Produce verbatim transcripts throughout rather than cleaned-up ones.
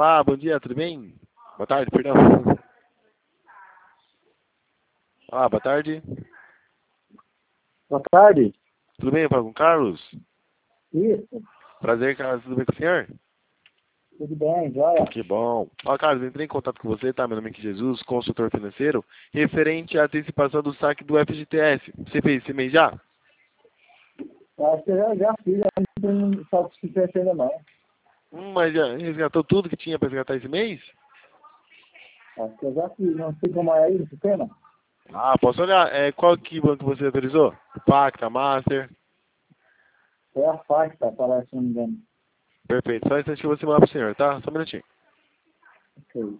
Olá, bom dia, tudo bem? Boa tarde, perdão. Olá, boa tarde. Boa tarde. Tudo bem, eu falo com o Carlos? Isso, Prazer, Carlos, tudo bem com o senhor? tudo bem, joia? Que bom. Ó, Carlos, entrei em contato com você, tá? Meu nome é Jesus, consultor financeiro, referente à antecipação do saque do F G T S. Você fez esse mês já? Acho que eu já, já fiz, eu não só suficiente ainda não. Hum, mas já resgatou tudo que tinha para resgatar esse mês? Acho que eu já fiz, não sei como é aí no sistema. Ah, posso olhar. É, qual que banco você autorizou? Pacta, Master? É a Facta, parece, se não me engano. Perfeito. Só um instante que eu vou simular pro senhor, tá? Só um minutinho. Ok.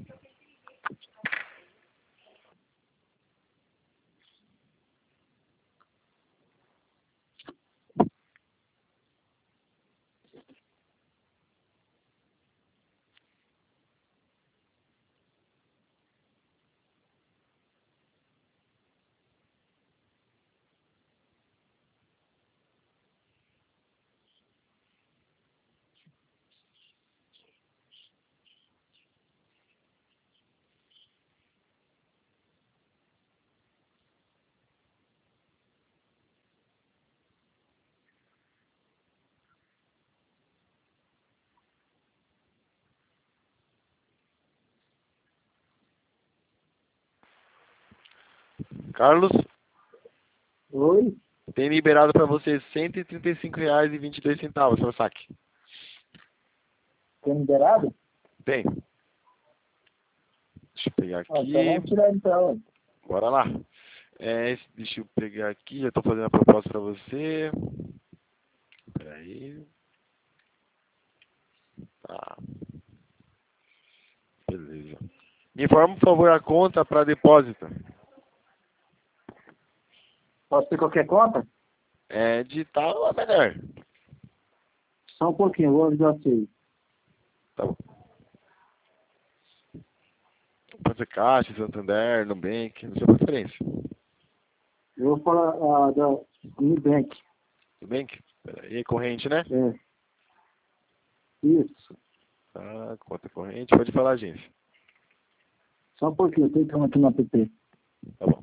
Carlos, Oi, tem liberado para você cento e trinta e cinco reais e vinte e dois centavos para saque. tem liberado? Tem. Deixa eu pegar Ah, então aqui. vamos tirar então. Bora lá. É, esse- deixa eu pegar aqui. Já estou fazendo a proposta para você. Peraí. Tá. Beleza. Me informa, por favor, a conta para depósito. Posso ter qualquer conta? É digital é melhor. Só um pouquinho, vou avisar você. Tá bom. Pode ser Caixa, Santander, Nubank, não sei a preferência. Eu vou falar ah, da Nubank. Nubank? Peraí, corrente, né? É, isso. Tá, conta corrente. Pode falar, agência. Só um pouquinho, eu tô entrando aqui no app. Tá bom.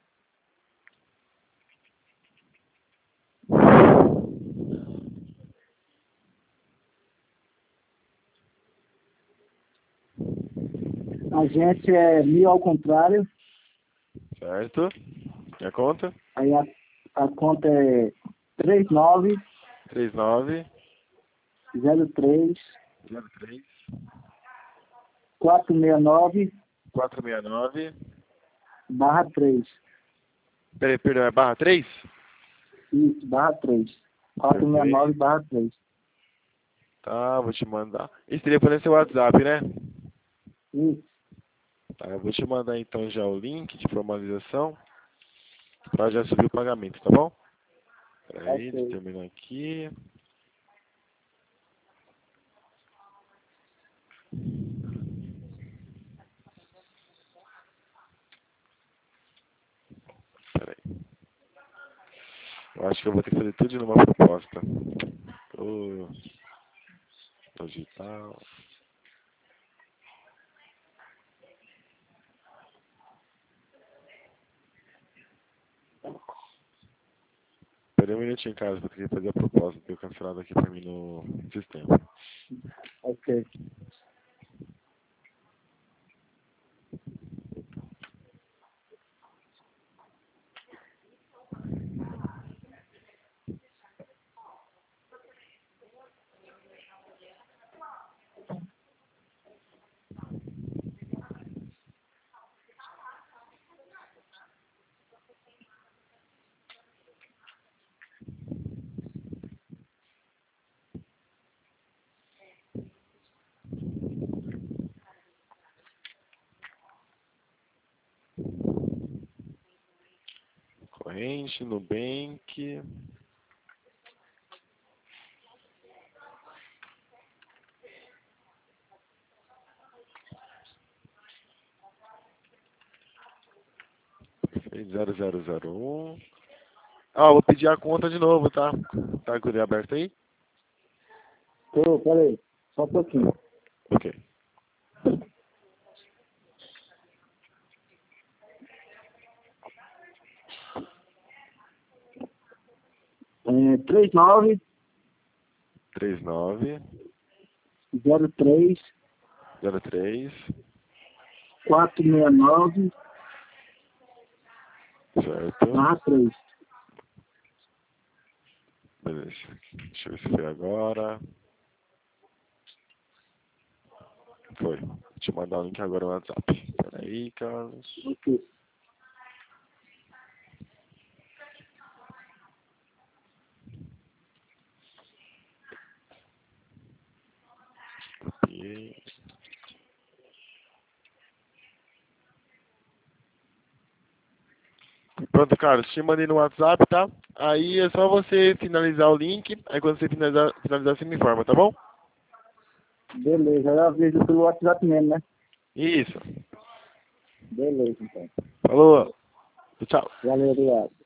A gente é mil ao contrário, Certo. Minha conta? aí a, a conta é três nove trinta e nove, zero três zero três, quatro seis nove quatro seis nove. barra três. Peraí, perdão, é barra três? Isso, barra três. quatro seis nove Perfeito. barra três. Tá, vou te mandar. Esse telefone é seu WhatsApp, né? Isso, Tá, eu vou te mandar então já o link de formalização para já subir o pagamento, tá bom? Peraí, deixa eu ok. terminar aqui. Peraí. Eu acho que eu vou ter que fazer tudo de numa proposta. Ô, digital. Peraí um minutinho, cara, vou ter que fazer a proposta. Deu cancelado aqui pra mim no sistema. Ok. Corrente, Nubank. zero zero zero um. Ah, vou pedir a conta de novo, tá? Tá com ele aberto aí? Tô, peraí. Só um pouquinho. Ok. É, três nove três nove zero três zero três quatro seis nove certo? barra três. Beleza. Deixa eu ver se foi agora. Foi. Vou te mandar o link agora no WhatsApp. Peraí, Carlos. Ok. Copiei. Pronto, Carlos, te mandei no WhatsApp, tá? Aí é só você finalizar o link, aí quando você finalizar, finalizar você me informa, tá bom? Beleza, eu aviso pelo WhatsApp mesmo, né? Isso. Beleza, então. Falou. Tchau. Valeu, obrigado.